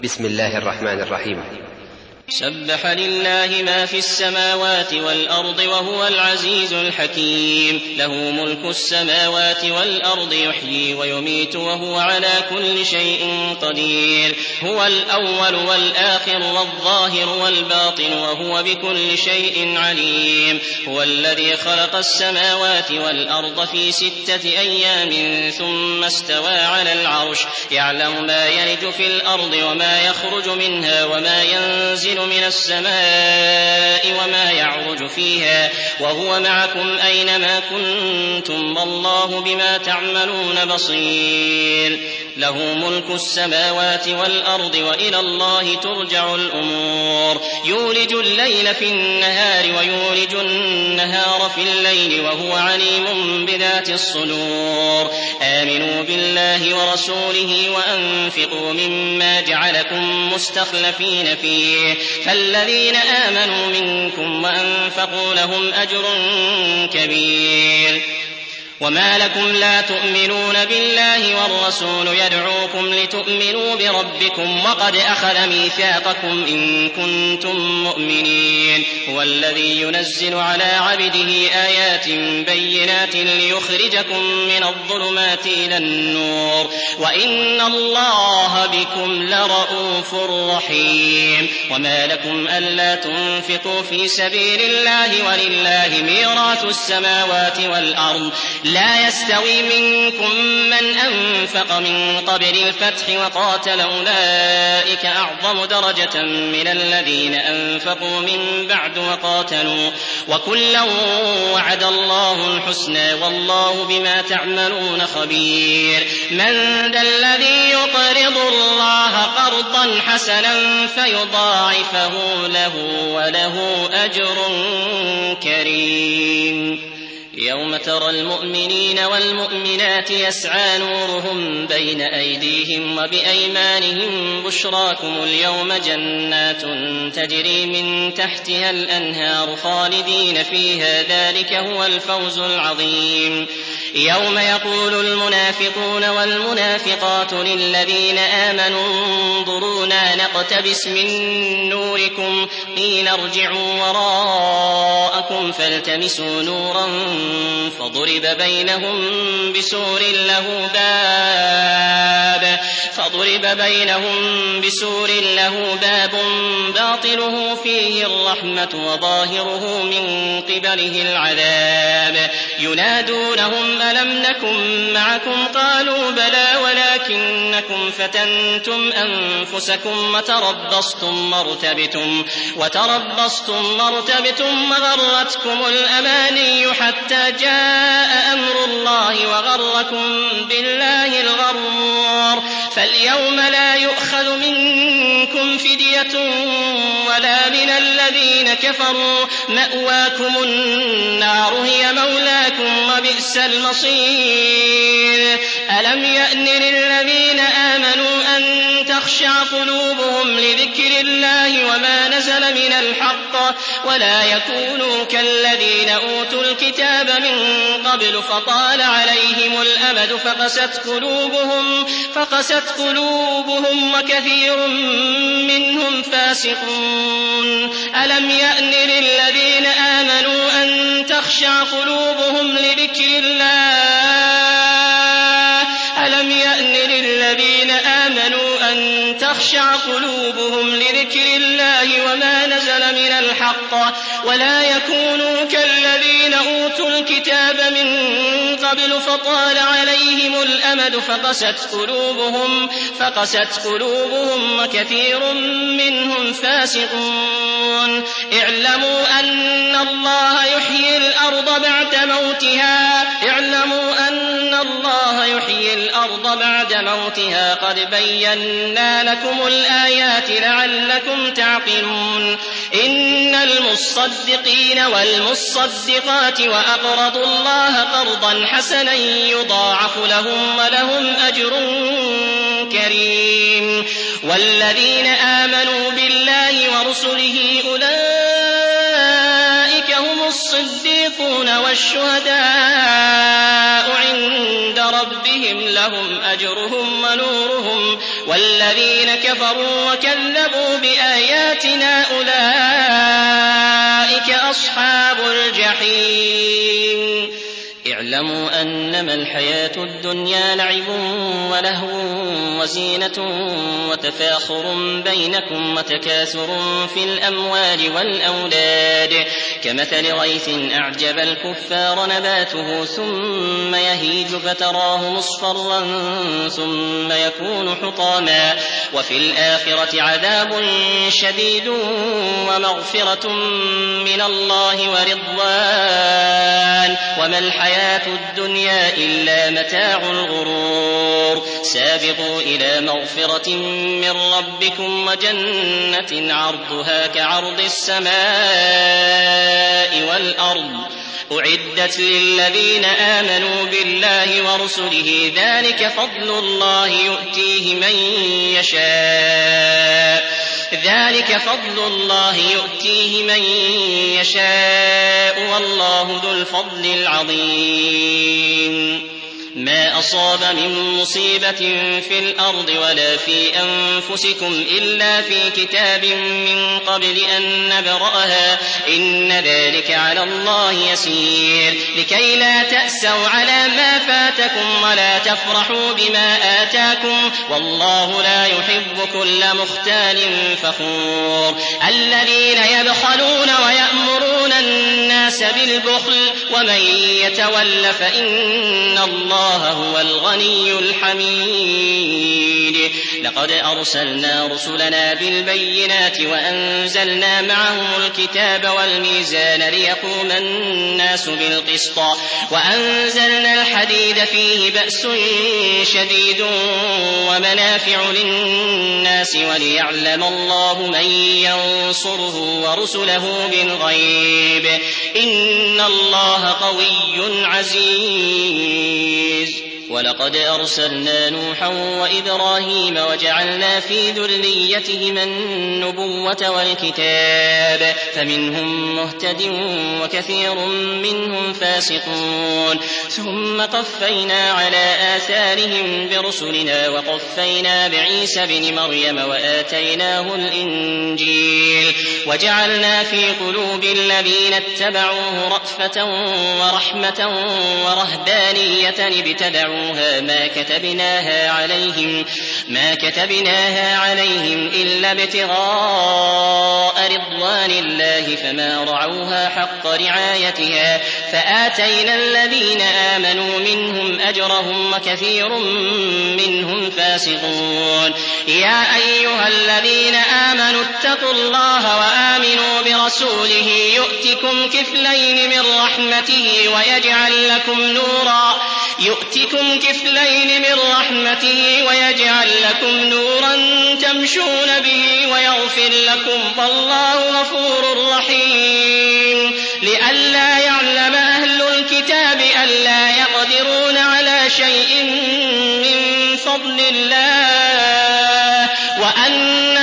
بسم الله الرحمن الرحيم. سبح لله ما في السماوات والأرض وهو العزيز الحكيم. له ملك السماوات والأرض يحيي ويميت وهو على كل شيء قدير. هو الأول والآخر والظاهر والباطن وهو بكل شيء عليم. هو الذي خلق السماوات والأرض في 6 أيام ثم استوى على العرش. يعلم ما يلج في الأرض وما يخرج منها وما ينزل من السماء وما يعرج فيها وهو معكم أينما كنتم والله بما تعملون بصير. له ملك السماوات والأرض وإلى الله ترجع الأمور. يولج الليل في النهار ويولج النهار في الليل وهو عليم بذات الصدور. آمنوا بالله ورسوله وأنفقوا مما جعلكم مستخلفين فيه فالذين آمنوا منكم وأنفقوا لهم أجر كبير. وما لكم لا تؤمنون بالله والرسول يدعوكم لتؤمنوا بربكم وقد أخذ ميثاقكم إن كنتم مؤمنين. هو الذي ينزل على عبده آيات بينات ليخرجكم من الظلمات إلى النور وإن الله بكم لرءوف رحيم. وما لكم ألا تنفقوا في سبيل الله ولله ميراث السماوات والأرض لا يستوي منكم من أنفق من قبل الفتح وقاتل أولئك أعظم درجة من الذين أنفقوا من بعد وقاتلوا وكلا وعد الله الحسنى والله بما تعملون خبير. من ذا الذي يقرض الله قرضا حسنا فيضاعفه له وله أجر كريم. يوم ترى المؤمنين والمؤمنات يسعى نورهم بين أيديهم وبأيمانهم بشراكم اليوم جنات تجري من تحتها الأنهار خالدين فيها ذلك هو الفوز العظيم. يوم يقول المنافقون والمنافقات للذين آمنوا انظرونا نقتبس من نوركم قيل ارجعوا وراءكم فالتمسوا نورا فضرب بينهم بسور له باب باطنه فيه الرحمة وظاهره من قبله العذاب. ينادونهم ألم نكن معكم قالوا بلى ولكنكم فتنتم أنفسكم وتربصتم وارتبتم وغرتكم الأماني حتى جاء أمر الله وغركم بالله الغرور. فاليوم لا يؤخذ منكم فدية ولا من الذين كفروا مأواكم النار هي مولاكم وبئس المصير. ألم يأن للذين آمنوا أن تخشع قلوبهم لذكر الله وما نزل من الحق ولا يكونوا كالذين أوتوا الكتاب من قبل فطال عليهم الأمد فقست قلوبهم وكثير منهم فاسقون. ألم يأن للذين آمنوا أن تخشع قلوبهم لذكر الله وما نزل من الحق ولا يكونوا كالذين أوتوا الكتاب من قبل فطال عليهم الأمد فقست قلوبهم وكثير منهم فاسقون. اعلموا أن الله يحيي الأرض بعد موتها قد بينا لكم الآيات لعلكم تعقلون. إن المصدقين والمصدقات وأقرضوا الله قرضا حسنا يضاعف لهم ولهم أجر كريم. والذين آمنوا بالله ورسله أولئك هم الصديقون والشهداء عند ربهم لهم أجرهم والذين كفروا وكذبوا بآياتنا أولئك أصحاب الجحيم اعلموا أنما الحياة الدنيا لعب ولهو وزينة وتفاخر بينكم وتكاثر في الأموال والأولاد كمثل غيث أعجب الكفار نباته ثم يهيج فتراه مصفرا ثم يكون حطاما وفي الآخرة عذاب شديد ومغفرة من الله ورضوان وما الحياة الدنيا إلا متاع الغرور سابقوا إلى مغفرة من ربكم وجنة عرضها كعرض السماء والأرض أعدت للذين آمنوا بالله ورسله ذلك فضل الله يؤتيه من يشاء والله ذو الفضل العظيم ما أصاب من مصيبة في الأرض ولا في أنفسكم إلا في كتاب من قبل أن نبرأها إن ذلك على الله يسير لكي لا تأسوا على ما فاتكم ولا تفرحوا بما آتاكم والله لا يحب كل مختال فخور الذين يبخلون ويأمرون الناس بالبخل ومن يتول فإن الله هو الغني الحميد لقد أرسلنا رسلنا بالبينات وأنزلنا معهم الكتاب والميزان ليقوم الناس بالقسط وأنزلنا الحديد فيه بأس شديد ومنافع للناس وليعلم الله من ينصره ورسله بالغيب إن الله قوي عزيز ولقد أرسلنا نوحا وإبراهيم وجعلنا في ذريتهما النبوة والكتاب فمنهم مهتد وكثير منهم فاسقون ثم قفينا على آثارهم برسلنا وقفينا بعيسى بن مريم وآتيناه الإنجيل وجعلنا في قلوب الذين اتبعوه رأفة ورحمة ورهبانية ابتدعوها ما كتبناها عليهم إلا ابتغاء رضوان الله فما رعوها حق رعايتها فآتينا الذين آمنوا منهم أجرهم وكثير منهم فاسقون يا أيها الذين آمنوا اتقوا الله وآمنوا برسوله يؤتكم كفلين من رحمته ويجعل لكم نورا تمشون به ويغفر لكم والله غفور رحيم لئلا يعلم أهل الكتاب ألا يقدرون على شيء من فضل الله وأن